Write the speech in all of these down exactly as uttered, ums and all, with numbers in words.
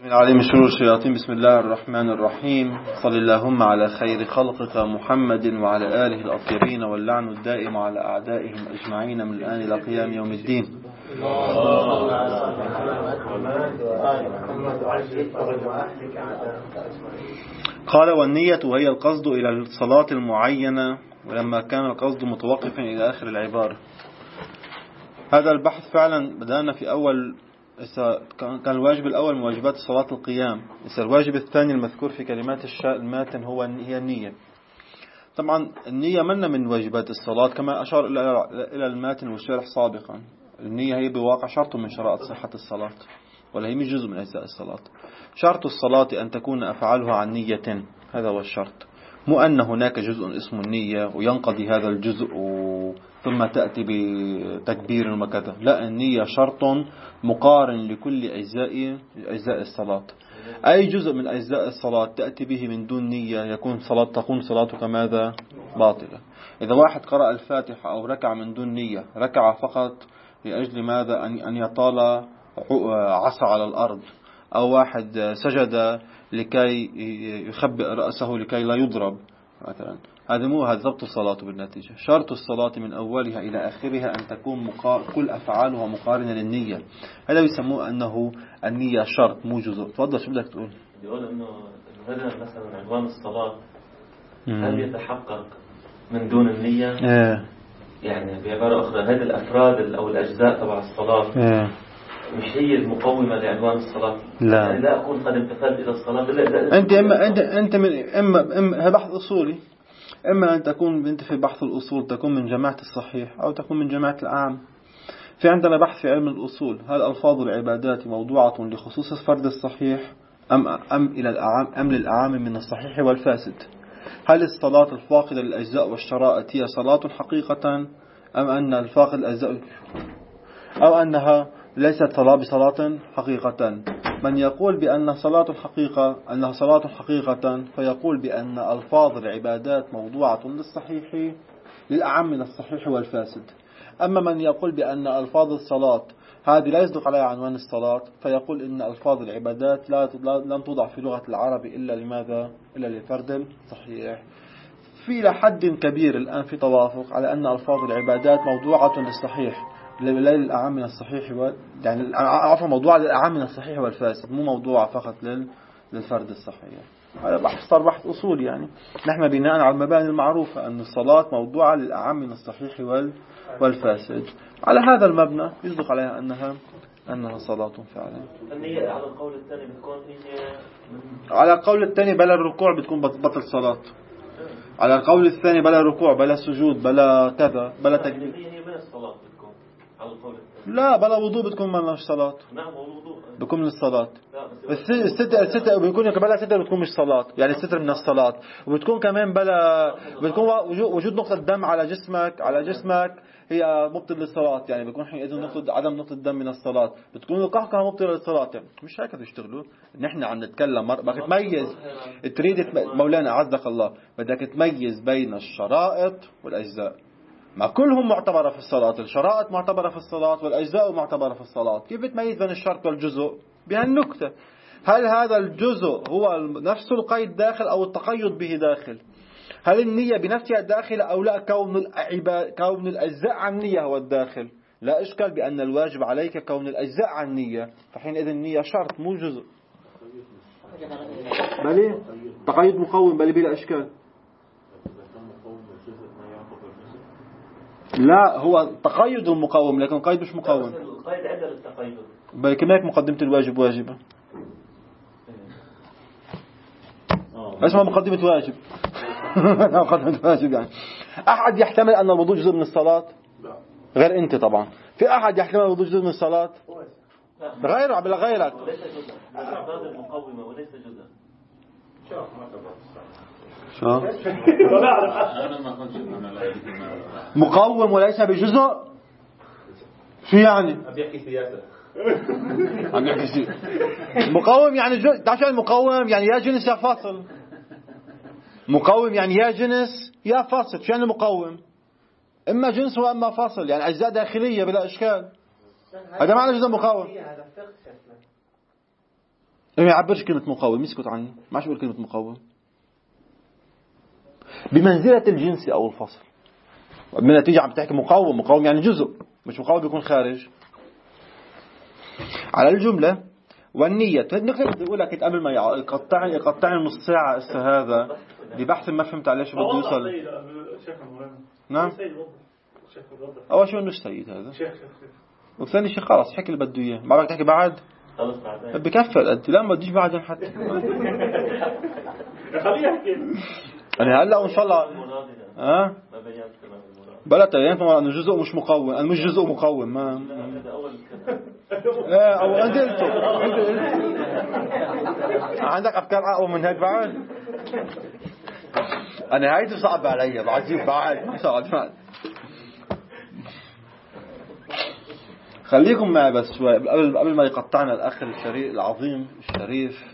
من عليم شرور الشياطين. بسم الله الرحمن الرحيم. صل اللهم على خير خلقك محمد وعلى آله الأطيبين، واللعن الدائم على أعدائهم أجمعين من الآن إلى قيام يوم الدين. قال: والنية وهي القصد إلى الصلاة المعينة، ولما كان القصد متوقفا إلى آخر العبارة. هذا البحث فعلا بدأنا في أول، كان الواجب الأول من واجبات صلاة القيام. الواجب الثاني المذكور في كلمات الماتن هو هي النية. طبعا النية من من واجبات الصلاة كما أشار إلى الماتن والشارح سابقا. النية هي بواقع شرط من شرائط صحة الصلاة، ولا هي مش جزء من أجزاء الصلاة. شرط الصلاة أن تكون أفعالها عن نية، هذا هو الشرط، مو أن هناك جزء اسمه النية وينقضي هذا الجزء ثم تأتي بتكبير وكذا. لا، النية شرط مقارن لكل أجزاء أجزاء الصلاة. أي جزء من أجزاء الصلاة تأتي به من دون نية يكون صلاة تكون صلاتك ماذا؟ باطلة. إذا واحد قرأ الفاتحة أو ركع من دون نية، ركع فقط لأجل ماذا؟ أن يطال عصا على الأرض، أو واحد سجد لكي يخبئ رأسه لكي لا يضرب مثلا، هذا مو هذا ضبط الصلاة بالنتيجة. شرط الصلاة من أولها إلى آخرها أن تكون مقار... كل أفعالها مقارنة للنية. هذا يسموه أنه النية شرط مو جزء. تفضل، شو بدك تقول؟ يقول إنه هذا مثلا عنوان الصلاة هل يتحقق من دون النية؟ إيه. يعني بعبارة أخرى هذه الأفراد أو الأجزاء تبع الصلاة إيه. مش هي المقومة لعنوان الصلاة. لا، يعني لا أكون قد امتثلت إلى الصلاة إلا أنت إما أنت أنت من إما إما هذا بحث أصولي. إما أن تكون أنت في بحث الأصول تكون من جماعة الصحيح أو تكون من جماعة الأعام. في عندنا بحث في علم الأصول: هل ألفاظ العبادات موضوعة لخصوص الفرد الصحيح أم أم إلى الأعام أم للأعام من الصحيح والفاسد؟ هل الصلاة الفاقدة للأجزاء والشرائط هي صلاة حقيقة، أم أن الفاقد الأجزاء أو أنها ليست صلاة بصلاة حقيقة؟ من يقول بأن صلاة الحقيقة أنها صلاة حقيقة فيقول بأن ألفاظ العبادات موضوعة للصحيح للأعم من الصحيح والفاسد. أما من يقول بأن ألفاظ الصلاة هذه لا يصدق عليها عنوان الصلاة فيقول إن ألفاظ العبادات لا لم توضع في لغة العرب إلا لماذا؟ إلا للفرد الصحيح. في لحد كبير الآن في توافق على أن ألفاظ العبادات موضوعة للصحيح لا للأعم من الصحيح و... يعني عفوا موضوع للأعم من الصحيح والفاسد، مو موضوع فقط لل... للفرد الصحيح. هذا بحث صار بحث أصول. يعني نحن بناء على المباني المعروفة أن الصلاة موضوعة للأعم من الصحيح وال... والفاسد. على هذا المبنى يصدق عليها أنها أنها صلاة فعلا. النية على القول الثاني بتكون نية على القول الثاني بلا الركوع بتكون بطل صلاة. على القول الثاني بلا ركوع بلا سجود بلا كذا بلا تكبير. هي من الصلاة بتكون على القول الثاني. لا، بلا وضوء بتكون من صلاة. نعم، وضوء بتكون من الصلاة. الستر الستر بيكون بلا ستر بتكون مش صلاة، يعني الستر من الصلاة. وبتكون كمان بلا بتكون وجود نقطة دم على جسمك على جسمك هي مبطل للصلاة. يعني بيكون حينئذ نقطة عدم نقطة دم من الصلاة، بتكون القحقة مبطلة للصلاة. يعني مش هيك تشتغلوا. نحن عم نتكلم بدك تميز تريد مولانا عزك الله، بدك تميز بين الشرائط والأجزاء. ما كلهم معتبرة في الصلاة، الشرائط معتبرة في الصلاة والأجزاء معتبرة في الصلاة. كيف تميز بين الشرط والجزء؟ بهالنكتة: هل هذا الجزء هو نفس القيد داخل أو التقيد به داخل؟ هل النية بنفسها داخلة أو لا؟ كون العباد كون الأجزاء عن النية هو الداخل. لا إشكال بأن الواجب عليك كون الأجزاء عن النية، فحينئذ النية شرط مو جزء. بلي تقيد مقوم بلي بلا إشكال. لا، هو تقيد المقوم لكن قيد مش مقوم. القيد عدل التقيد. بل كما هيك مقدمة الواجب واجبة. اسمها مقدمة واجب. مقدمة واجب. يعني أحد يحتمل أن الوضوء جزء من الصلاة؟ غير أنت طبعا. في أحد يحتمل أن الوضوء جزء من الصلاة؟ غيره بلا غيرك. وليس جزء. الأفراد المقومة وليس جزء. شو؟ مقوم وليس بجزء. شو يعني؟ عم يحكي سياسة. عم يحكي سياسة. مقوم يعني جو... تعرف شو المقوم؟ يعني يا جنس يا فاصل. مقوم يعني يا جنس يا فاصل. شو يعني مقوم؟ إما جنس وإما فاصل، يعني أجزاء داخلية بلا إشكال. هذا معنى جزء مقوم. ما يعبرش كلمة مقوم، يسكت عني، ما عادش يقول كلمة مقوم. بمنزلة الجنس أو الفصل. من تيجي عم تحكي مقوم، مقوم يعني جزء، مش مقوم بيكون خارج. على الجملة والنية نقدر نقول لك قبل ما يقطعني يقطعني نص ساعة هسه هذا ببحث ما فهمت عليه شو بده يوصل. نعم. أول شيء إنه سيد هذا. وثاني شيء خلاص حكي اللي بده إياه. ما بدك تحكي بعد؟ خلص بعدين. بكفل أنت لا ما بديش بعدين حتى. خليه يحكي. أنا هلا وإن شاء الله. ها؟ بلا تبين طبعا إنه جزء مش مقوم، أنا مش جزء مقوم ما. إيه أو أنت قلته. عندك أفكار أقوى من هيك بعد؟ أنا هايته صعب علي بعزيز بعد صعب بعد. خليكم معي بس شوي قبل قبل ما يقطعنا الأخ الشريف العظيم الشريف.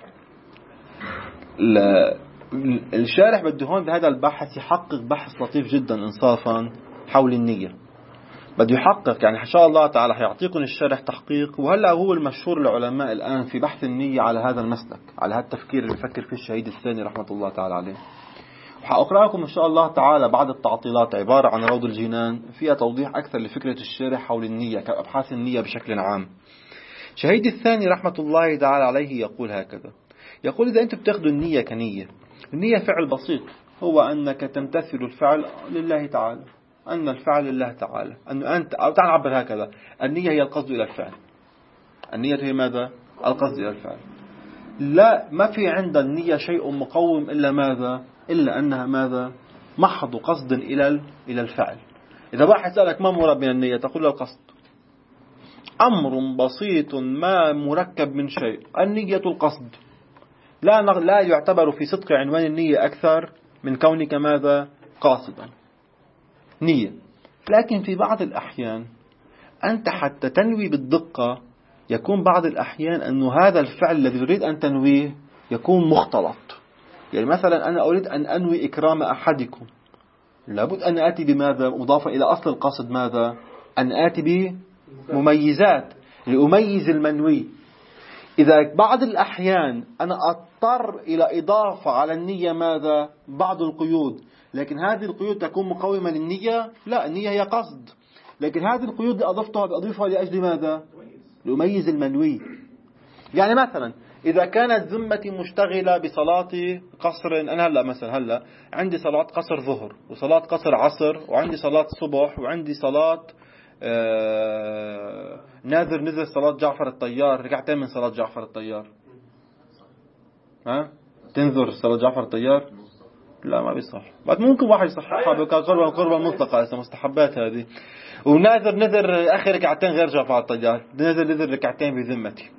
الشارح بده هون بهذا البحث يحقق بحث لطيف جدا إنصافا حول النية. بده يحقق يعني إن شاء الله تعالى حيعطيكم الشارح تحقيق. وهلا هو المشهور العلماء الآن في بحث النية على هذا المسلك، على هذا التفكير اللي بفكر فيه الشهيد الثاني رحمة الله تعالى عليه. وحأقرأ لكم إن شاء الله تعالى بعد التعطيلات عبارة عن روض الجنان فيها توضيح أكثر لفكرة الشارح حول النية كأبحاث النية بشكل عام. شهيد الثاني رحمة الله تعالى عليه يقول هكذا، يقول إذا أنت بتاخذوا النية كنية، النية فعل بسيط هو أنك تمتثل الفعل لله تعالى، أن الفعل لله تعالى، أن أنت أو تعال نعبر هكذا، النية هي القصد إلى الفعل. النية هي ماذا؟ القصد إلى الفعل. لا ما في عند النية شيء مقوم إلا ماذا؟ إلا أنها ماذا؟ محض قصد إلى إلى الفعل. إذا واحد سألك ما مراد من النية تقول له القصد. أمر بسيط ما مركب من شيء. النية القصد. لا لا يعتبر في صدق عنوان النية أكثر من كونك ماذا؟ قاصدا. نية. لكن في بعض الأحيان أنت حتى تنوي بالدقة يكون بعض الأحيان أن هذا الفعل الذي تريد أن تنويه يكون مختلط. يعني مثلا أنا أريد أن أنوي إكرام أحدكم، لابد أن آتي بماذا؟ مضافة إلى أصل القصد ماذا؟ أن آتي بمميزات لأميز المنوي. إذا بعض الأحيان أنا أضطر إلى إضافة على النية ماذا؟ بعض القيود، لكن هذه القيود تكون مقومة للنية؟ لا، النية هي قصد، لكن هذه القيود اللي أضفتها بأضيفها لأجل ماذا؟ لأميز المنوي. يعني مثلا إذا كانت ذمتي مشتغلة بصلاة قصر، أنا هلأ مثلا هلأ عندي صلاة قصر ظهر وصلاة قصر عصر وعندي صلاة صبح وعندي صلاة آه ناذر نزل صلاة جعفر الطيار، ركعتين من صلاة جعفر الطيار. ها تنذر صلاة جعفر الطيار؟ لا ما بيصح. بعد ممكن واحد يصححها بقربة قربة مطلقة هسه مستحبات هذه. وناذر نذر آخر ركعتين غير جعفر الطيار، نذر نذر ركعتين بذمتي.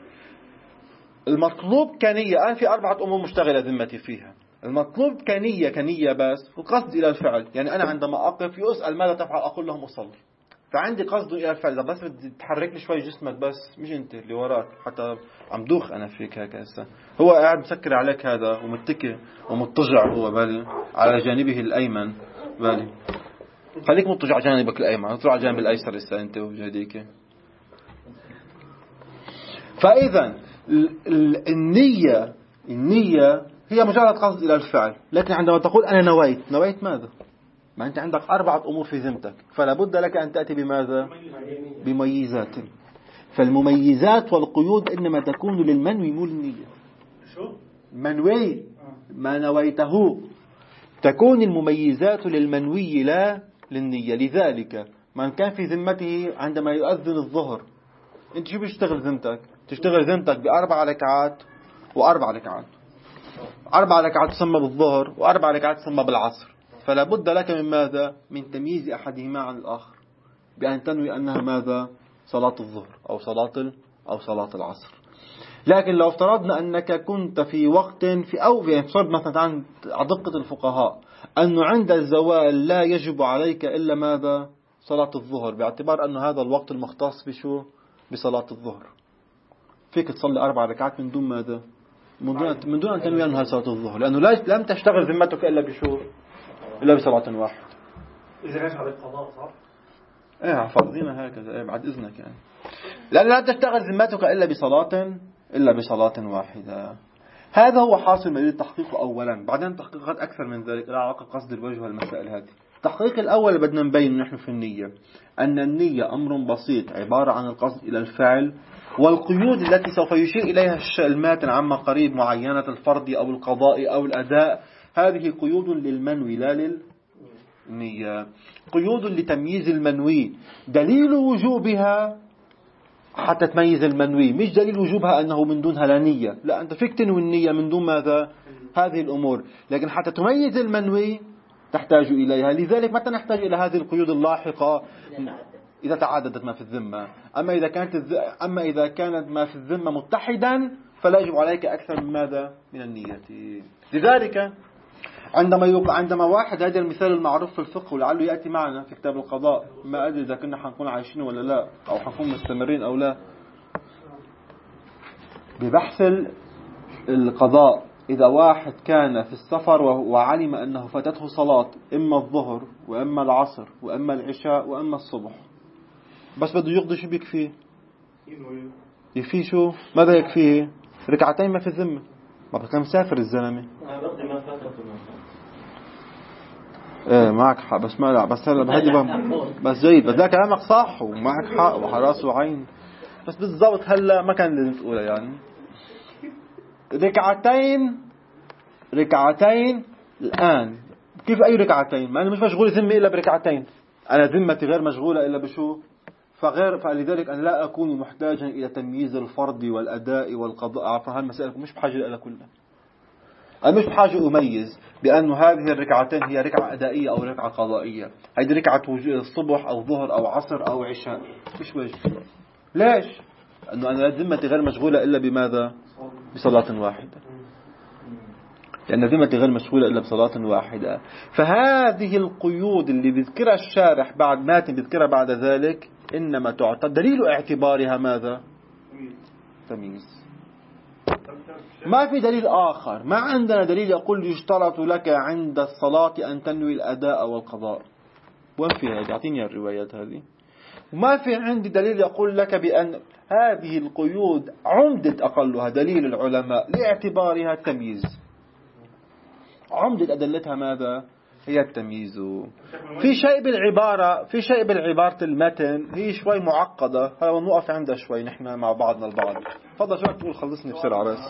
المطلوب كنية، الآن في أربعة أمور مشتغلة ذمتي فيها. المطلوب كنية كنية بس وقصد إلى الفعل. يعني أنا عندما أقف يسأل ماذا تفعل أقول لهم أصلي، فعندي قصد إلى الفعل. بس تحرك لي شوي جسمك بس، مش أنت اللي وراك، حتى عم دوخ أنا فيك هيك هسه. هو قاعد مسكر عليك هذا ومتكي ومضطجع هو بالي على جانبه الأيمن بالي. خليك مضطجع على جانبك الأيمن، اطلع على جانب الأيسر هسه أنت وجهديك. فإذا النية النية هي مجرد قصد إلى الفعل، لكن عندما تقول أنا نويت، نويت ماذا؟ ما أنت عندك أربعة أمور في ذمتك، فلا بد لك أن تأتي بماذا؟ بمميزات. فالمميزات والقيود إنما تكون للمنوي مو للنية. شو؟ منوي ما نويته، تكون المميزات للمنوي لا للنية. لذلك من كان في ذمته عندما يؤذن الظهر، أنت شو بيشتغل ذمتك؟ تشتغل ذمتك بأربع ركعات وأربع ركعات. أربع ركعات تسمى بالظهر وأربع ركعات تسمى بالعصر. فلا بد لك من ماذا؟ من تمييز أحدهما عن الآخر بأن تنوي أنها ماذا؟ صلاة الظهر أو صلاة أو صلاة العصر. لكن لو افترضنا أنك كنت في وقت في أو في افترض مثلا عن دقة الفقهاء أنه عند الزوال لا يجب عليك إلا ماذا؟ صلاة الظهر، باعتبار أن هذا الوقت المختص بشو؟ بصلاة الظهر. فيك تصلي أربع ركعات من دون ماذا؟ من دون من دون أن تنوي أنها صلاة الظهر، لأنه لا لم تشتغل ذمتك إلا بشو؟ إلا بصلاة واحدة. إذا كانت على القضاء صح؟ إيه حافظينها هكذا إيه بعد إذنك يعني. لأن لا تشتغل ذمتك إلا بصلاة إلا بصلاة واحدة. هذا هو حاصل ما يريد تحقيقه أولا، بعدين تحقيقات أكثر من ذلك لا علاقة قصد الوجه والمسائل هذه. التحقيق الأول بدنا نبين نحن في النية أن النية أمر بسيط عبارة عن القصد إلى الفعل، والقيود التي سوف يشير إليها الماتن عما قريب معينة الفرض أو القضاء أو الأداء، هذه قيود للمنوي لا للنية، قيود لتمييز المنوي. دليل وجوبها حتى تميز المنوي، مش دليل وجوبها أنه من دونها لا نية، لا، أنت فيك تنوي النية من دون ماذا؟ هذه الأمور. لكن حتى تميز المنوي تحتاج إليها، لذلك متى نحتاج إلى هذه القيود اللاحقة؟ إذا تعددت ما في الذمة. أما إذا كانت الز... أما إذا كانت ما في الذمة متحدا فلا يجب عليك أكثر من ماذا؟ من النية. لذلك عندما يق... عندما واحد، هذا المثال المعروف في الفقه ولعله يأتي معنا في كتاب القضاء، ما أدري إذا كنا حنكون عايشين ولا لا، أو حنكون مستمرين أو لا، ببحث القضاء. إذا واحد كان في السفر وعلم أنه فاتته صلاة إما الظهر وإما العصر وإما العشاء وإما الصبح، بس بده يقضي، شو بيكفيه؟ يكفيه شو؟ ماذا يكفيه؟ ركعتين ما في الذمة. ما كان مسافر الزلمة. ايه معك حق، بس ما لا بس هلا بهدي بس جيد، بس ده كلامك صح ومعك حق وحراس وعين، بس بالضبط هلا ما كان لازم تقولها. يعني ركعتين ركعتين الآن، كيف أي ركعتين؟ ما أنا مش مشغول ذمة إلا بركعتين، أنا ذمتي غير مشغولة إلا بشو؟ فغير فلذلك أنا لا أكون محتاجا إلى تمييز الفرض والأداء والقضاء، فهالمسألة مش بحاجة إلى كلها. أنا مش بحاجة أميز بأنه هذه الركعتين هي ركعة أدائية أو ركعة قضائية، هذه ركعة الصبح أو ظهر أو عصر أو عشاء، مش وجه. ليش؟ أنه أنا ذمتي غير مشغولة إلا بماذا؟ بصلاة واحدة، لأن ذمتي غير مشغولة إلا بصلاة واحدة. فهذه القيود اللي بذكرها الشارح بعد ماتن بذكرها بعد ذلك إنما تعطى دليل اعتبارها ماذا؟ تمييز. ما في دليل آخر، ما عندنا دليل يقول يشترط لك عند الصلاة أن تنوي الأداء والقضاء. وين فيها؟ أعطيني الروايات هذه. وما في عندي دليل يقول لك بأن هذه القيود عمدة أقلها دليل العلماء لاعتبارها التمييز. عمدة أدلتها ماذا؟ هي التمييز. في شيء بالعبارة في شيء بالعبارة المتن هي شوي معقدة، هلا ونوقف عندها شوي نحن مع بعضنا البعض. تفضل شو تقول؟ خلصني بسرعة بس.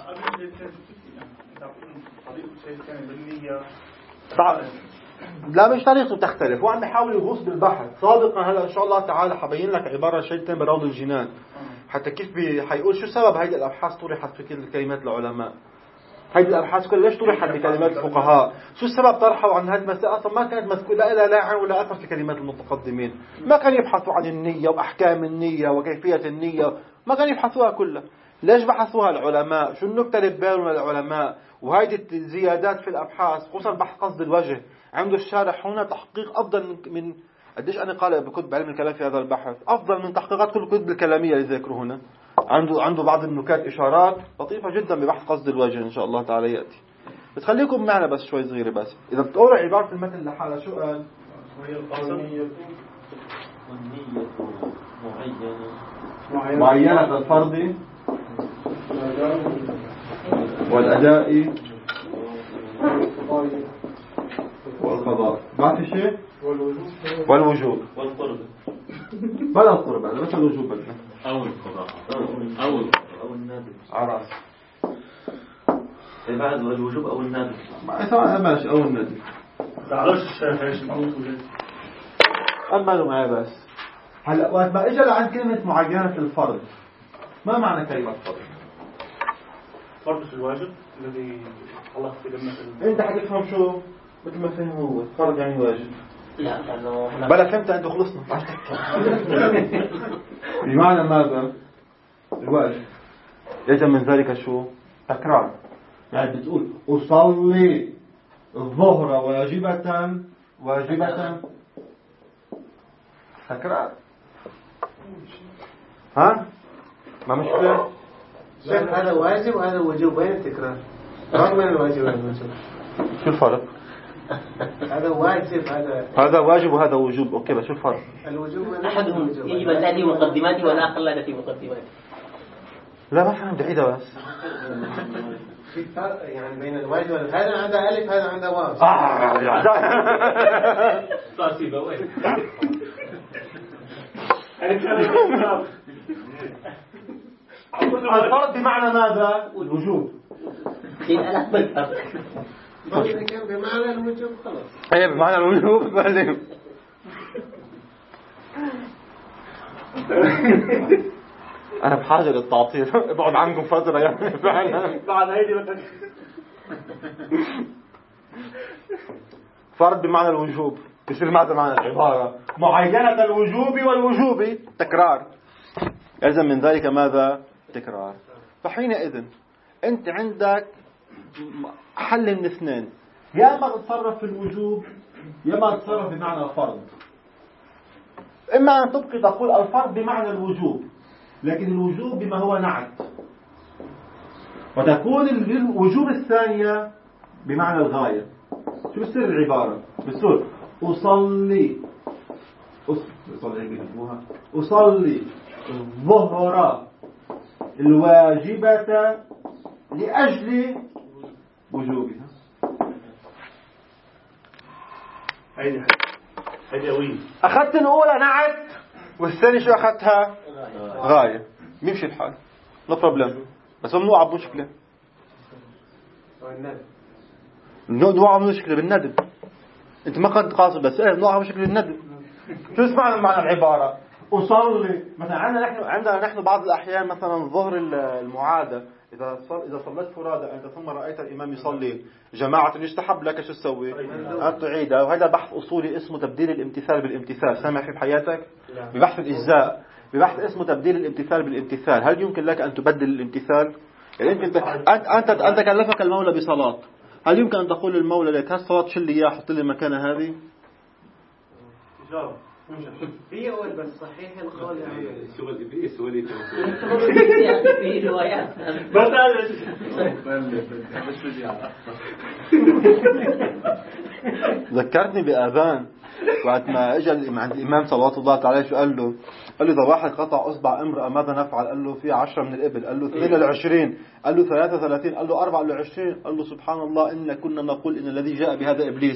لا مش طريقته تختلف، وعم يحاول يغوص بالبحث صادقا. هلا ان شاء الله تعالى حبين لك عبارة شيء بروض الجنان حتى كيف بي حيقول شو سبب هيدي الابحاث طرحت في كل كلمات العلماء. هيدي الابحاث كلها ليش طرحت بكلمات الفقهاء؟ شو السبب طرحوا عن هذه المسألة؟ اصلا ما كانت مذكوره لا لها لا ولا اثر في كلمات المتقدمين. ما كانوا يبحثوا عن النية واحكام النية وكيفية النية، ما كانوا يبحثوها كلها. ليش بحثوها العلماء؟ شو النكتة اللي ببالهم العلماء؟ وهيدي الزيادات في الابحاث خصوصا بحث قصد الوجه عنده الشارح هنا تحقيق افضل من, من قديش انا قال بكتب علم الكلام في هذا البحث، افضل من تحقيقات كل الكتب الكلاميه اللي ذكروا هنا. عنده عنده بعض النكات اشارات لطيفه جدا ببحث قصد الوجه ان شاء الله تعالى ياتي. بس خليكم معنا بس شوي صغيره. بس اذا بتقرا عباره المتن لحالها شو قال؟ والنية معينة معينة الفرض والأداء والقضاء. ما في شيء؟ والوجوب والقرب. بلا القرب هذا بس الوجوب بدنا. أو القضاء أو أو أو النادب. عرس. بعد الوجوب أو النادب. ما ماشي أو النادب. تعرفش الشيخ ايش معروف. أما له معي بس. هلا وقت ما إجا لعند كلمة معينة الفرض، ما معنى كلمة فرض؟ فرض الواجب الذي الله في لما أنت حتفهم شو؟ مثل ما فهم هو فرض يعني واجب. لا لأنه بلا فهمت أنت خلصنا. بمعنى ماذا؟ الواجب. يلزم من ذلك شو؟ تكرار. يعني بتقول أصلي الظهر واجبة واجبة تكرار. ها؟ ما مشكلة؟ هذا واجب وهذا وجوب، وين التكرار؟ فرق بين الواجب والوجوب. شو الفرق؟ هذا واجب هذا هذا واجب وهذا وجوب. اوكي بس شو الفرق؟ الوجوب أحدهم يجب أن تأتي مقدماته والآخر لا تأتي مقدماته. لا ما فهمت عيدها بس. في فرق يعني بين الواجب وال- هذا عنده ألف هذا عنده واو. صار في بوين. الفرض بمعنى ماذا؟ الوجوب. إذا كان بمعنى الوجوب خلاص. ايه بمعنى الوجوب بعدين. انا بحاجه للتعطيل. ابعد عنكم فتره يعني فعلا. بعد هيدي بدك فرض بمعنى الوجوب بصير ماذا معنى العباره؟ معينه الوجوب والوجوب تكرار. يلزم من ذلك ماذا؟ تكرار. فحينئذ انت عندك حل من اثنين، يا اما تتصرف في الوجوب يا اما تتصرف بمعنى الفرض. اما ان تبقي تقول الفرض بمعنى الوجوب لكن الوجوب بما هو نعت، وتكون الوجوب الثانية بمعنى الغاية. شو بصير العبارة؟ بصير أصلي أصلي أصلي الظهر الواجبة لأجل وجوبها. هيدي هيدي قوية. أخذت الأولى نعت والثانية شو أخذتها؟ غاية. بيمشي الحال no problem، بس ممنوع بمشكلة. ممنوع بمشكلة بالندب. أنت ما كنت قاصد بس إيه ممنوع بمشكلة بالندب. شو اسمع معنى العبارة؟ أصلي مثلا عندنا نحن عندنا نحن بعض الأحيان مثلا ظهر المعادة إذا صل إذا صليت فرادى أنت ثم رأيت الإمام يصلي جماعة يستحب لك شو تسوي؟ أن تعيدها. وهذا بحث أصولي اسمه تبديل الامتثال بالامتثال. سامع فيه بحياتك؟ ببحث الإجزاء ببحث اسمه تبديل الامتثال بالامتثال. هل يمكن لك أن تبدل الامتثال؟ يعني أنت أنت أنت كلفك المولى بصلاة، هل يمكن أن تقول للمولى لك هالصلاة شل لي إياها حط لي مكانها هذه؟ هي أول بس صحيح القول يعني شغل إبليس ولي في روايات. ذكرتني بآذان وقت ما اجى عند الإمام صلوات الله عليه شو قال له؟ قال له إذا واحد قطع أصبع امرأة ماذا نفعل؟ قال له في عشرة من الإبل. قال له اثنين للعشرين. قال له ثلاثة ثلاثين. قال له أربعة للعشرين. قال له سبحان الله إن كنا نقول إن الذي جاء بهذا إبليس.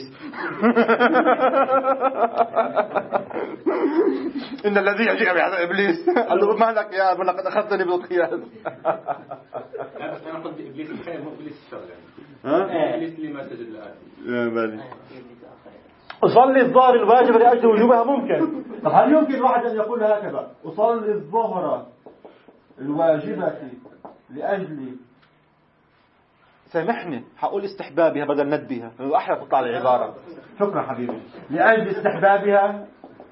إن الذي جاء بهذا إبليس. قال له ما لك يا من لقد أخذتني بالقياس. لا بس أنا قلت إبليس الخير مو إبليس الشر يعني. ها؟ إبليس اللي ما سجد لآتي. يا بالي. أصلي الظهر الواجب لأجل وجوبها ممكن. طب هل يمكن واحد أن يقول هكذا أصلي الظهر الواجبة لأجل سامحني حقول استحبابها بدل ندبها أحلى تطلع العبارة. شكرا حبيبي. لأجل استحبابها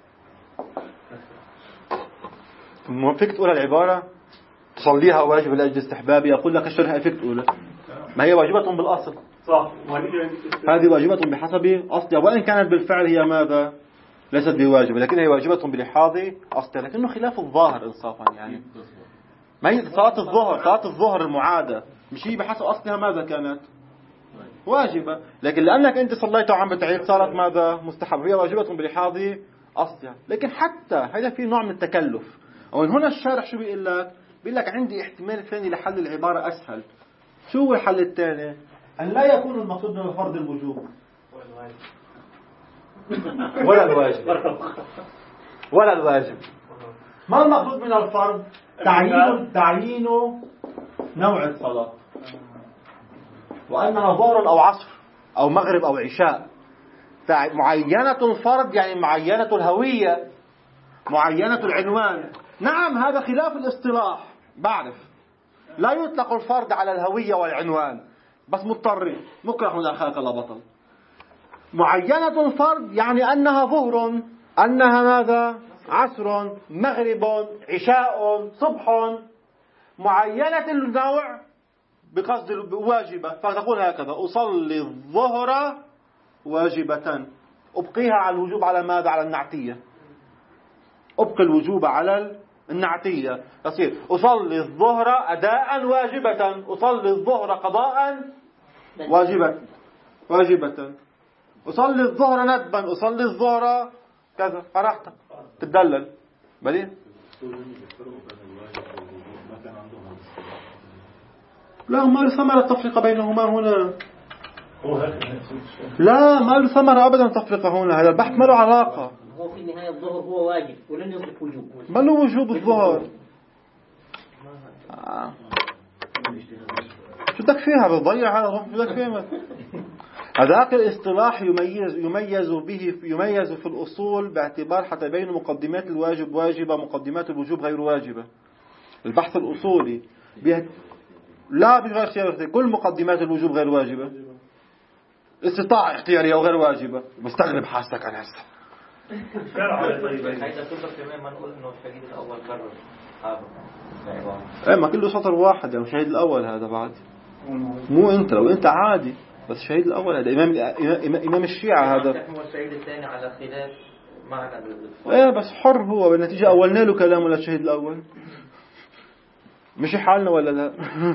فيك تقول العبارة تصليها واجب لأجل استحبابها. يقول لك الشرح فيك تقولها ما هي واجبة بالأصل صح. هذه واجبة بحسب أصلها وإن كانت بالفعل هي ماذا ليست بواجبة لكن هي واجبة بلحاظ أصلها لكنه خلاف الظاهر إنصافا يعني. ما هي صلاة الظهر صلاة الظهر المعادة مش هي بحسب أصلها ماذا كانت واجبة لكن لأنك أنت صليت وعم بتعيد صارت ماذا مستحب. هي واجبة بلحاظ أصلها لكن حتى هذا في نوع من التكلف. ومن هنا الشارح شو بيقول لك؟ بيقول لك عندي احتمال ثاني لحل العبارة أسهل. شو هو الحل الثاني؟ أن لا يكون المقصود من الفرض الوجوب ولا الواجب ولا الواجب. ما المقصود من الفرض؟ تعيين تعيين نوع الصلاة وأنها ظهر أو عصر أو مغرب أو عشاء. معينة الفرض يعني معينة الهوية معينة العنوان. نعم هذا خلاف الاصطلاح بعرف لا يطلق الفرض على الهوية والعنوان بس مضطر مكره من أخاك لا بطل. معينة الفرض يعني أنها ظهر أنها ماذا عصر مغرب عشاء صبح. معينة النوع بقصد واجبة فتقول هكذا أصلي الظهر واجبة أبقيها على الوجوب على ماذا على النعتية. أبقي الوجوب على النعتية تصير أصلي الظهر أداء واجبة أصلي الظهر قضاء واجبة واجبة أصلي الظهر ندبا أصلي الظهر كذا فرحت تدلل بلي لا ما له ثمرة التفرقة بينهما هنا. هو هكذا. لا ما له ثمرة أبدا التفرقة هنا. هذا البحث ما له علاقة. هو في النهاية الظهر هو واجب ولن يدرك وجوب. ما له وجوب الظهر. آه. شو بدك فيها بتضيع هذا شو بدك فيها. هذاك الاصطلاح يميز يميز به يميز في الأصول باعتبار حتى بين مقدمات الواجب واجبة مقدمات الوجوب غير واجبة. البحث الأصولي بيه... لا بغير اختيار كل مقدمات الوجوب غير واجبة. استطاعة اختيارية أو غير واجبة. مستغرب حاسك أنا هسه. هيدا كله كمان ما نقول إنه الشهيد الأول كرر هذا. إيه ما كله سطر واحد يعني الشهيد الأول هذا بعد. مو أنت لو أنت عادي بس الشهيد الأول هذا إمام إمام, إمام الشيعة هذا. هو الشهيد الثاني على خلاف معنى بالفضل. إيه بس حر هو بالنتيجة أولنا له كلامه للشهيد الأول. مش حالنا ولا لا.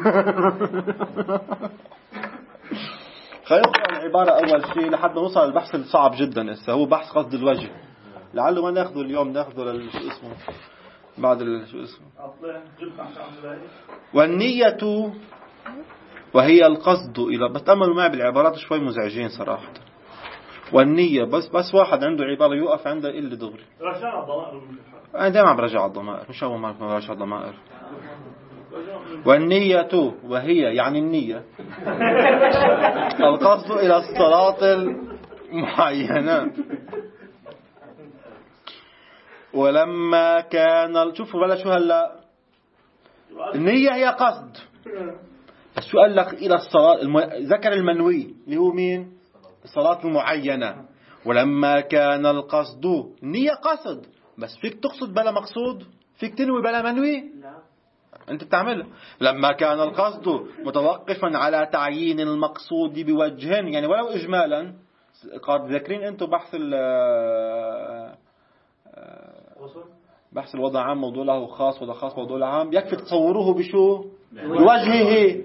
خلينا نقرأ العبارة أول شيء لحد ما نوصل البحث الصعب جدا هسه هو بحث قصد الوجه. لعله ما ناخذه اليوم ناخذه للشو اسمه بعد شو اسمه. والنية وهي القصد إلى بتأملوا معي بالعبارات شوي مزعجين صراحة. والنية بس بس واحد عنده عبارة يوقف عنده إلا دغري. رجع الضمائر. أنا دائما عم برجع الضمائر مش أول مرة برجع الضمائر. والنية وهي يعني النية القصد إلى الصلاة المعينة. ولما كان شوفوا بلا شو هلا النية هي قصد بس شو قال لك إلى الصلاة الم... ذكر المنوي اللي هو مين الصلاة المعينة. ولما كان القصد النية قصد بس فيك تقصد بلا مقصود فيك تنوي بلا منوي أنت بتعملها. لما كان القصد متوقفا على تعيين المقصود بوجه يعني ولو إجمالا قد ذكرين أنتم بحث ال بحث الوضع عام موضوع له خاص وضع خاص موضوع عام يكفي تصوروه بشو بوجهه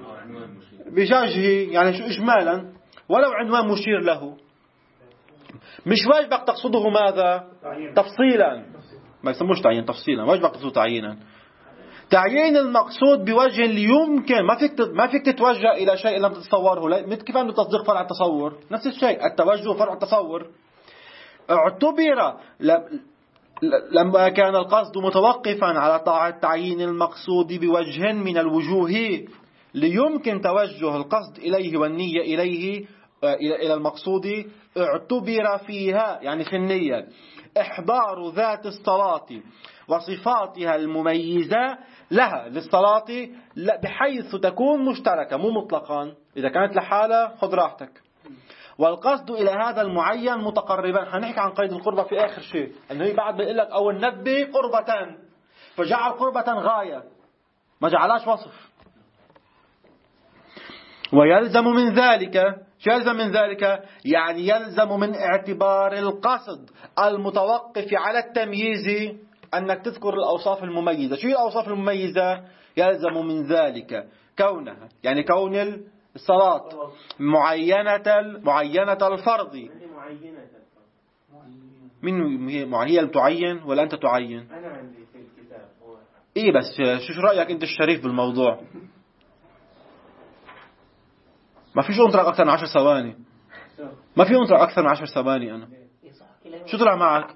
بجاجه يعني شو إجمالا ولو عنوان مشير له مش واجبك تقصده ماذا تفصيلا ما يسموش تعيين تفصيلا واجبك تقصده تعيينا. تعيين المقصود بوجه اللي يمكن ما فيك ما فيك تتوجه إلى شيء لم تتصوره. كيف أنه تصديق فرع التصور نفس الشيء التوجه فرع التصور. اعتبر لما كان القصد متوقفا على طاعة تعيين المقصود بوجه من الوجوه ليمكن توجه القصد إليه والنية إليه إلى المقصود اعتبر فيها يعني في النية إحضار ذات الصلاة وصفاتها المميزة لها للصلاة بحيث تكون مشتركة مو مطلقا. إذا كانت لحالة خذ راحتك. والقصد إلى هذا المعين متقربا. هنحكي عن قيد القربة في آخر شيء أنه هي بعد بيقول لك أو النبي قربة فجعل قربة غاية ما جعلاش وصف. ويلزم من ذلك شو يلزم من ذلك يعني يلزم من اعتبار القصد المتوقف على التمييز أنك تذكر الأوصاف المميزة. شو هي الأوصاف المميزة يلزم من ذلك كونها يعني كون الصلاة معينة معينة الفرض. من هي تعين ولا أنت تعين أنا عندي في الكتاب هو إيه بس شو رأيك أنت الشريف بالموضوع. ما فيش أنطرق أكثر من عشر ثواني ما في أنطرق أكثر من عشر ثواني. أنا شو طلع معك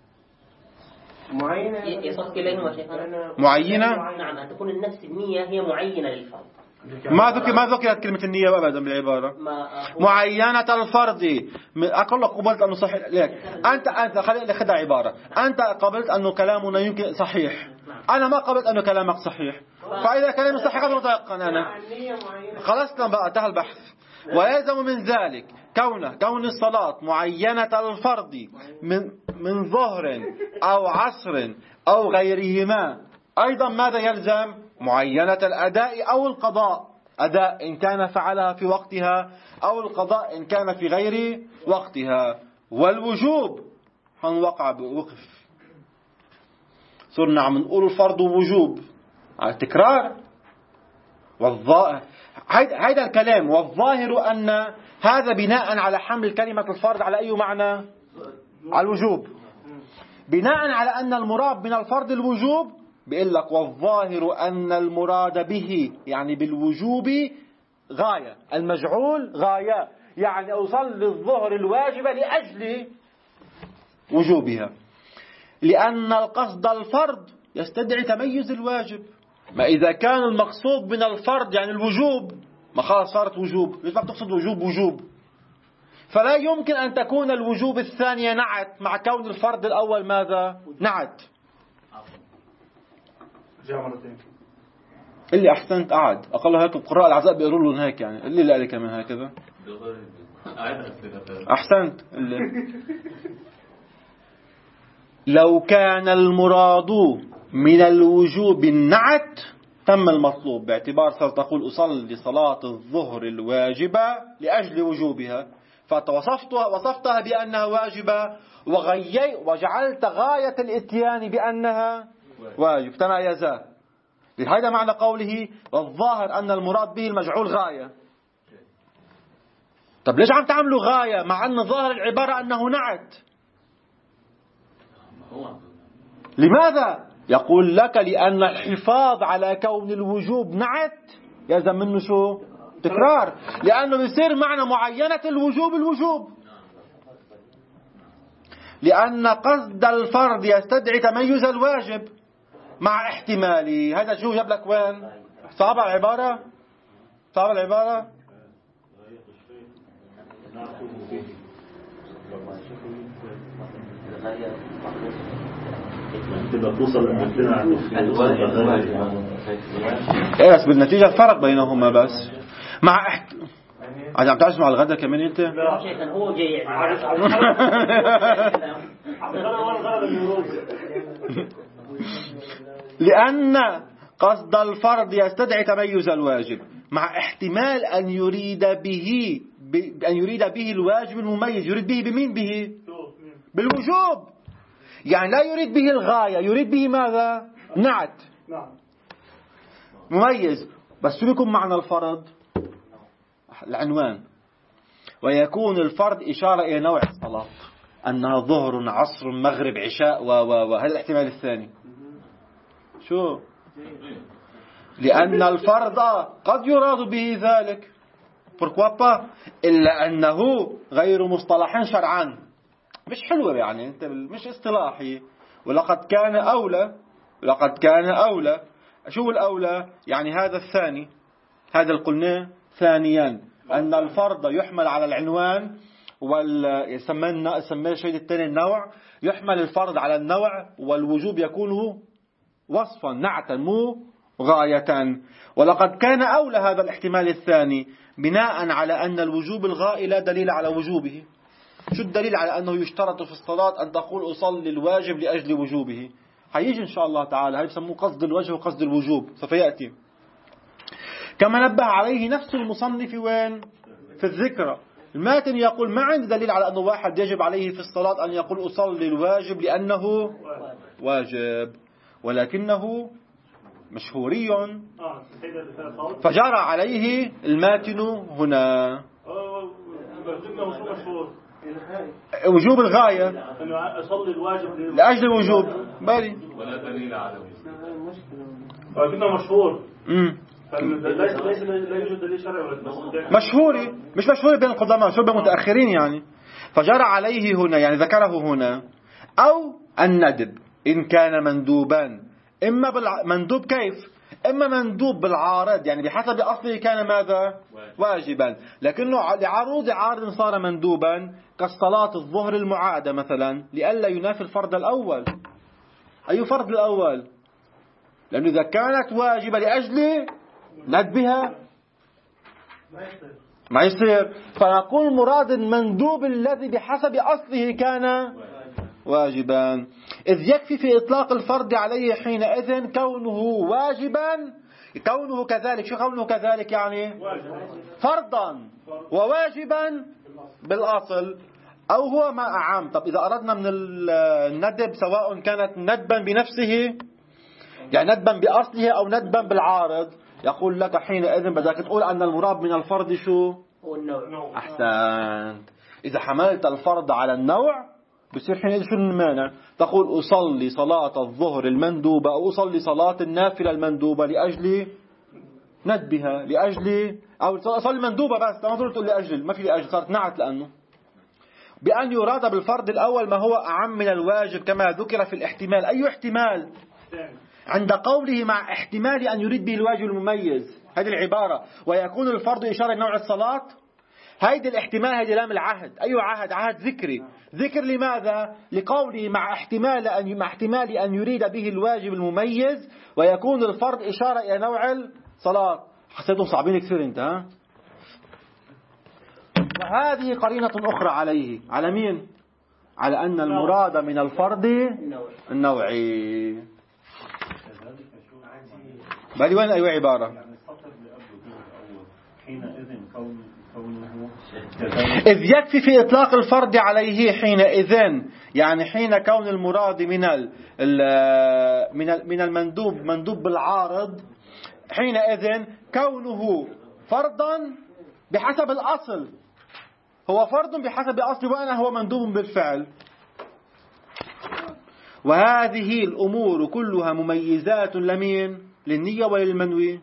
معينة يصح كلامه شيخنا معينة. نعم أن تكون النفس النية هي معينة للفرد. ما ذكر ما ذكرت كلمة النية أبدا بالعبارة. معينة الفرد أقول لك قبلت أنه صحيح ليك أنت أنت خلينا ناخذها عبارة أنت قبلت أنه كلامنا يمكن صحيح أنا ما قبلت أنه كلامك صحيح فإذا كلامي صحيح قد متيقن أنا خلصنا بقى انتهى البحث. ويلزم من ذلك كونه كون الصلاة معينة الفرد من من ظهر أو عصر أو غيرهما. أيضا ماذا يلزم معينة الأداء أو القضاء. أداء إن كان فعلها في وقتها أو القضاء إن كان في غير وقتها. والوجوب هنوقع بوقف صرنا عم نقول الفرض وجوب على التكرار. والظاهر هيدا الكلام والظاهر أن هذا بناء على حمل كلمة الفرض على أي معنى على الوجوب. بناء على أن المراد من الفرض الوجوب بيقول لك والظاهر أن المراد به يعني بالوجوب غاية، المجعول غاية، يعني أصلي الظهر الواجبة لأجل وجوبها، لأن القصد الفرض يستدعي تميز الواجب. ما إذا كان المقصود من الفرض يعني الوجوب، ما خلاص صارت وجوب، ليش ما بتقصد وجوب وجوب؟ فلا يمكن أن تكون الوجوب الثانية نعت مع كون الفرض الأول ماذا؟ نعت. اللي أحسنت قعد أقل هيك قراء العزاء بيقولوا لهم هيك، يعني اللي لا لي كمان هكذا أحسنت. اللي لو كان المراد من الوجوب النعت تم المطلوب، باعتبار ستقول أصلي صلاة الظهر الواجبة لأجل وجوبها، فوصفتها وصفتها بأنها واجبة وغيي وجعلت غاية الاتيان بأنها واجب تمايزا. هذا معنى قوله والظاهر أن المراد به المجعول غاية. طب ليش عم تعملوا غاية مع أن ظاهر العبارة أنه نعت؟ لماذا؟ يقول لك لأن الحفاظ على كون الوجوب نعت يلزم منه شو؟ تكرار، لأنه بيصير معنى معينة الوجوب الوجوب، لأن قصد الفرض يستدعي تميز الواجب مع احتماله. هذا شو جاب لك وين؟ صعب العبارة؟ صعب العبارة؟ ايه بس بالنتيجة الفرق بينهما بس مع احت... عاد عم تعجز مع الغدا كمان انت؟ لا شيخ هو جاي لأن قصد الفرض يستدعي تميز الواجب مع احتمال أن يريد به ب... أن يريد به الواجب المميز. يريد به بمين؟ به بالوجوب، يعني لا يريد به الغاية، يريد به ماذا؟ نعت مميز. بس شو بيكون معنى الفرض؟ العنوان. ويكون الفرض إشارة إلى نوع الصلاة، أنها ظهر عصر مغرب عشاء و و وهذا الاحتمال الثاني. شو؟ لأن الفرض قد يراد به ذلك pourquoi pas، إلا أنه غير مصطلح شرعا، مش حلوة يعني أنت مش اصطلاحي. ولقد كان أولى، لقد كان أولى. شو الأولى؟ يعني هذا الثاني، هذا اللي قلناه ثانيا، أن الفرض يحمل على العنوان ويسمى سماه الشيء الثاني النوع، يحمل الفرض على النوع والوجوب يكون وصفا نعتا مو غاية. ولقد كان أولى هذا الاحتمال الثاني بناء على أن الوجوب الغائي لا دليل على وجوبه. شو الدليل على أنه يشترط في الصلاة أن تقول أصلي الواجب لأجل وجوبه؟ هيجي إن شاء الله تعالى، هي بسموه قصد الوجه وقصد الوجوب، سوف يأتي. كما نبه عليه نفس المصنف وين؟ في الذكرى. الماتن يقول ما عندي دليل على أنه واحد يجب عليه في الصلاة أن يقول أصلي الواجب لأنه واجب، ولكنه مشهوري فجرى عليه الماتن هنا وجوب الغاية أصلي الواجب لأجل الوجوب بالي ولا دليل على وجوب، ولكنه مشهور. امم ليس ليس لا يوجد دليل شرعي. مشهوري مش مشهوري بين القدماء، مشهور بين المتأخرين يعني. فجرى عليه هنا يعني ذكره هنا. أو الندب إن كان مندوبا، إما بالمندوب كيف؟ إما مندوب بالعارض يعني بحسب أصله كان ماذا؟ واجبا، لكنه لعروض عارض صار مندوبا كالصلاة الظهر المعادة مثلا، لئلا ينافي الفرض الأول. أي فرض الأول؟ لأنه إذا كانت واجبة لأجل ندبها ما يصير، فنقول مراد المندوب الذي بحسب أصله كان واجبا، إذ يكفي في إطلاق الفرض عليه حينئذ كونه واجبا، كونه كذلك. شو كونه كذلك يعني؟ فرضا وواجبا بالأصل، أو هو ما أعام. طب إذا أردنا من الندب سواء كانت ندبا بنفسه يعني ندبا بأصله أو ندبا بالعارض، يقول لك حينئذ بدك تقول أن المراد من الفرض شو؟ أحسنت. إذا حملت الفرض على النوع بصير حين شو المانع؟ تقول أصلي صلاة الظهر المندوبة أو أصلي صلاة النافلة المندوبة لأجل ندبها، لأجل أو أصلي مندوبة بس، ما ضروري تقول لأجل، ما في لأجل، صارت نعت. لأنه بأن يراد بالفرض الأول ما هو أعم من الواجب كما ذكر في الاحتمال. أي احتمال؟ عند قوله مع احتمال أن يريد به الواجب المميز، هذه العبارة، ويكون الفرض إشارة لنوع الصلاة. هيدي الاحتمال، هيدي لام العهد. أي عهد؟ عهد ذكري. ذكر لماذا؟ لقوله مع احتمال أن مع احتمال أن يريد به الواجب المميز ويكون الفرض إشارة إلى نوع الصلاة. حسيتهم صعبين كثير انت ها؟ وهذه قرينة أخرى عليه. على مين؟ على أن المراد من الفرض النوعي. بالي وين أي عبارة؟ إذ يكفي في إطلاق الفرض عليه حينئذ، يعني حين كون المراد من من المندوب مندوب بالعارض، حينئذ كونه فرضا بحسب الأصل، هو فرض بحسب أصل وأنا هو مندوب بالفعل. وهذه الأمور كلها مميزات لمين؟ للنية وللمنوي؟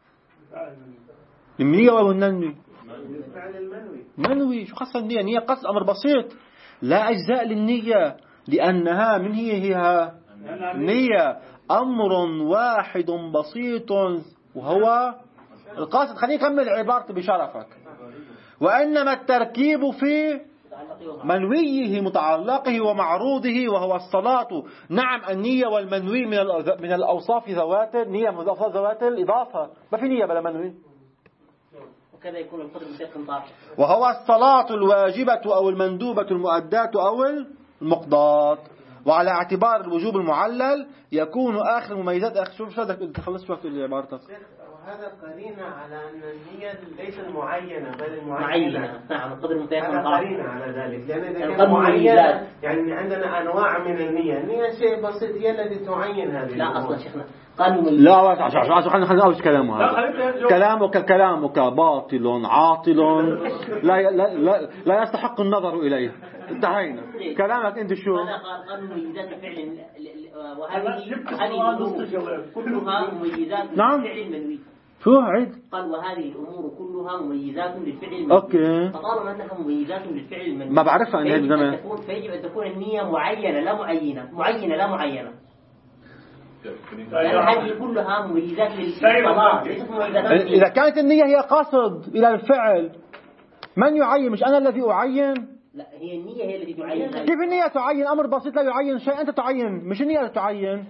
للنية والمنوي؟ منوي. شو خاصة النية؟ النية قصد أمر بسيط، لا أجزاء للنية، لأنها من هي هي النية أمر واحد بسيط وهو القصد. خليني أكمل عبارتي بشرفك. وإنما التركيب في منويه متعلقه ومعروضه وهو الصلاة. نعم النية والمنوي من من الأوصاف ذوات النية، من الأوصاف ذوات الإضافة، ما في نية بلا منوي. وكذا يكون القدر متقن، وهو الصلاة الواجبة أو المندوبة المؤداة أو المقضاة. وعلى اعتبار الوجوب المعلل يكون آخر مميزات. أخ شوف شو بدك تخلص وقت عبارتك. وهذا قرينة على أن النية ليست معينة بل المعينة. نعم القدر المتيقن. هذا قرينة على ذلك، لأن إذا كان معينة يعني عندنا أنواع من النية. النية شيء بسيط هي التي تعين هذه. لا أصلا شيخنا قالوا لا عشان عشان خلينا خلينا أول كلامه هذا. كلامك كلامك باطل عاطل لا لا لا, لا يستحق النظر إليه. انتهينا. كلامك أنت شو؟ أنا قال مميزات الفعل، وهذه هذه كلها مميزات للفعل المنوي. شو عيد؟ قال وهذه الأمور كلها مميزات للفعل المنوي. أوكي. فطالما أنها مميزات للفعل المنوي ما بعرفها أنا هذا زمان. فيجب أن تكون النية معينة لا معينة، معينة لا معينة. لأن هذه كلها مميزات للصلاة ليست مميزات. إذا كانت النية هي قصد إلى الفعل، من يعين؟ مش أنا الذي أعين. لا هي النية هي التي تعين. كيف النية تعين؟ أمر بسيط لا يعين شيء، أنت تعين مش النية اللي تعين.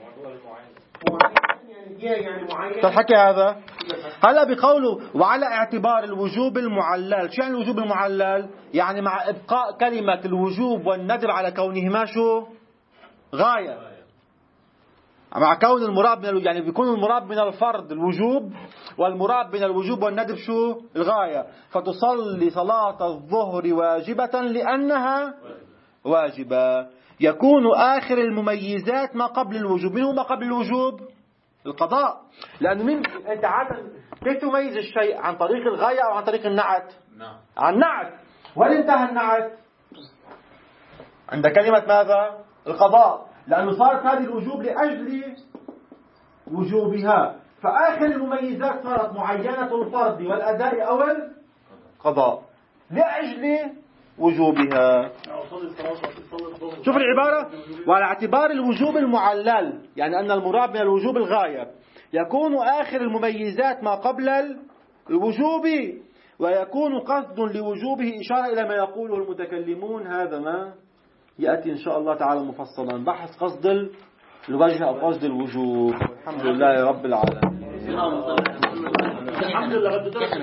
تحكي هذا هلا بقوله وعلى اعتبار الوجوب المعلل. شو يعني الوجوب المعلل؟ يعني مع إبقاء كلمة الوجوب والندب على كونهما شو؟ غاية. مع كون المراد من يعني بيكون المراد من الفرض الوجوب والمراد من الوجوب والندب شو؟ الغاية. فتصلي صلاة الظهر واجبة لأنها واجبة. يكون آخر المميزات ما قبل الوجوب. من هو ما قبل الوجوب؟ القضاء. لأنه من أنت عادة كيف تميز الشيء؟ عن طريق الغاية أو عن طريق النعت؟ نعم. عن النعت. وين انتهى النعت؟ عند كلمة ماذا؟ القضاء. لأنه صارت هذه الوجوب لأجل وجوبها. فآخر المميزات صارت معينة الفرض والأداء أو القضاء لأجل وجوبها. شوف العبارة. وعلى اعتبار الوجوب المعلل، يعني أن المراد من الوجوب الغاية، يكون آخر المميزات ما قبل الوجوب ويكون قصد لوجوبه إشارة إلى ما يقوله المتكلمون. هذا ما يأتي إن شاء الله تعالى مفصلا، بحث قصد الوجه أو قصد الوجوب. الحمد لله رب العالمين. الحمد لله.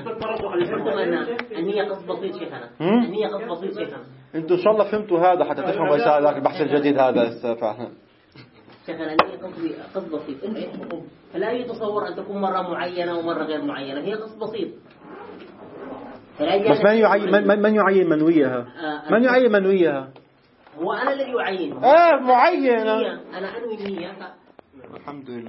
النية قصد بسيط شيخنا. النية قصد بسيط شيخنا. انتوا ان شاء الله فهمتوا هذا حتى تفهموا ايش هذا البحث الجديد هذا فعلا. شيخنا النية قصد قصد بسيط. فلا يتصور ان تكون مرة معينة ومرة غير معينة، هي قصد بسيط. بس من يعين من, من يعين منويها؟ من يعين منويها؟ هو انا الذي اعين. اه معينة. انا انوي النية. الحمد لله.